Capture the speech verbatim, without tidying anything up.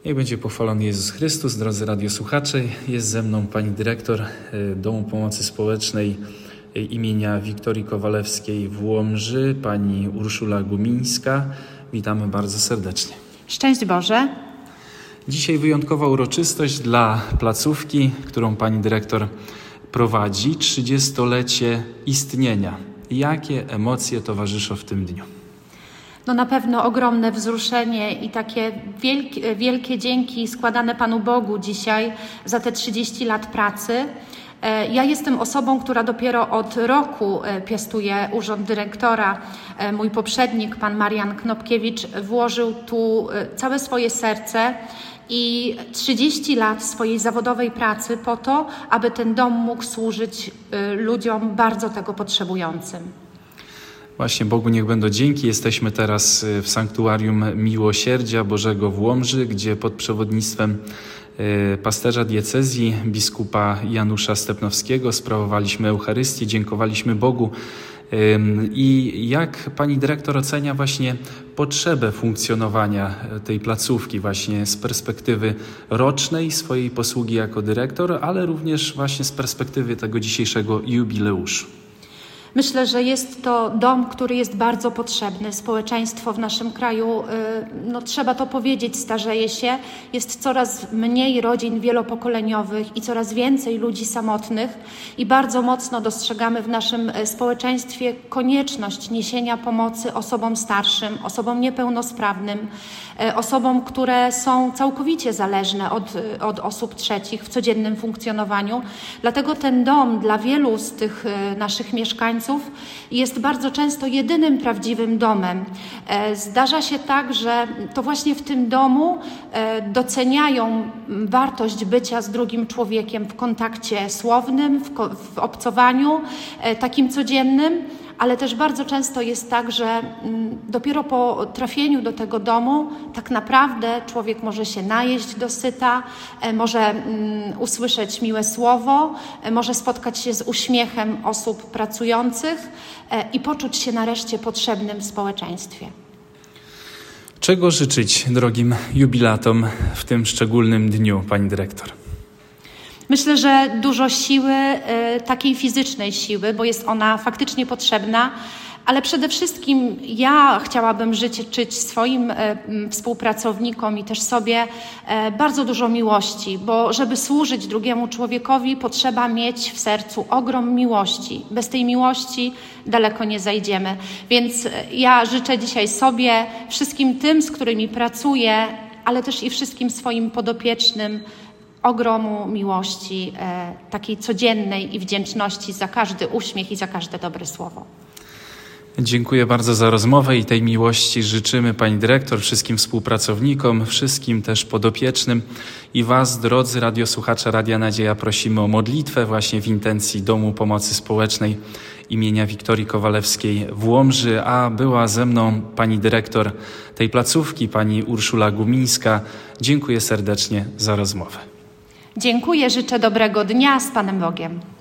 Niech będzie pochwalony Jezus Chrystus. Drodzy radiosłuchacze, jest ze mną pani dyrektor Domu Pomocy Społecznej imienia Wiktorii Kowalewskiej w Łomży, pani Urszula Gumińska. Witamy bardzo serdecznie. Szczęść Boże. Dzisiaj wyjątkowa uroczystość dla placówki, którą pani dyrektor prowadzi, trzydziestolecie istnienia. Jakie emocje towarzyszą w tym dniu? No na pewno ogromne wzruszenie i takie wielkie, wielkie dzięki składane Panu Bogu dzisiaj za te trzydzieści lat pracy. Ja jestem osobą, która dopiero od roku piastuje urząd dyrektora. Mój poprzednik, pan Marian Knopkiewicz, włożył tu całe swoje serce i trzydzieści lat swojej zawodowej pracy po to, aby ten dom mógł służyć ludziom bardzo tego potrzebującym. Właśnie Bogu niech będą dzięki. Jesteśmy teraz w Sanktuarium Miłosierdzia Bożego w Łomży, gdzie pod przewodnictwem pasterza diecezji, biskupa Janusza Stepnowskiego sprawowaliśmy Eucharystię, dziękowaliśmy Bogu. I jak pani dyrektor ocenia właśnie potrzebę funkcjonowania tej placówki właśnie z perspektywy rocznej swojej posługi jako dyrektor, ale również właśnie z perspektywy tego dzisiejszego jubileuszu? Myślę, że jest to dom, który jest bardzo potrzebny. Społeczeństwo w naszym kraju, no trzeba to powiedzieć, starzeje się. Jest coraz mniej rodzin wielopokoleniowych i coraz więcej ludzi samotnych i bardzo mocno dostrzegamy w naszym społeczeństwie konieczność niesienia pomocy osobom starszym, osobom niepełnosprawnym, osobom, które są całkowicie zależne od, od osób trzecich w codziennym funkcjonowaniu. Dlatego ten dom dla wielu z tych naszych mieszkańców jest bardzo często jedynym prawdziwym domem. Zdarza się tak, że to właśnie w tym domu doceniają wartość bycia z drugim człowiekiem w kontakcie słownym, w, w obcowaniu takim codziennym, ale też bardzo często jest tak, że dopiero po trafieniu do tego domu tak naprawdę człowiek może się najeść dosyta, może usłyszeć miłe słowo, może spotkać się z uśmiechem osób pracujących i poczuć się nareszcie potrzebnym w społeczeństwie. Czego życzyć drogim jubilatom w tym szczególnym dniu, pani dyrektor? Myślę, że dużo siły, takiej fizycznej siły, bo jest ona faktycznie potrzebna, ale przede wszystkim ja chciałabym życzyć swoim współpracownikom i też sobie bardzo dużo miłości, bo żeby służyć drugiemu człowiekowi, potrzeba mieć w sercu ogrom miłości. Bez tej miłości daleko nie zajdziemy. Więc ja życzę dzisiaj sobie, wszystkim tym, z którymi pracuję, ale też i wszystkim swoim podopiecznym, ogromu miłości, e, takiej codziennej i wdzięczności za każdy uśmiech i za każde dobre słowo. Dziękuję bardzo za rozmowę i tej miłości życzymy pani dyrektor, wszystkim współpracownikom, wszystkim też podopiecznym i was, drodzy radiosłuchacze Radia Nadzieja, prosimy o modlitwę właśnie w intencji Domu Pomocy Społecznej imienia Wiktorii Kowalewskiej w Łomży, a była ze mną pani dyrektor tej placówki, pani Urszula Gumińska. Dziękuję serdecznie za rozmowę. Dziękuję, życzę dobrego dnia z Panem Bogiem.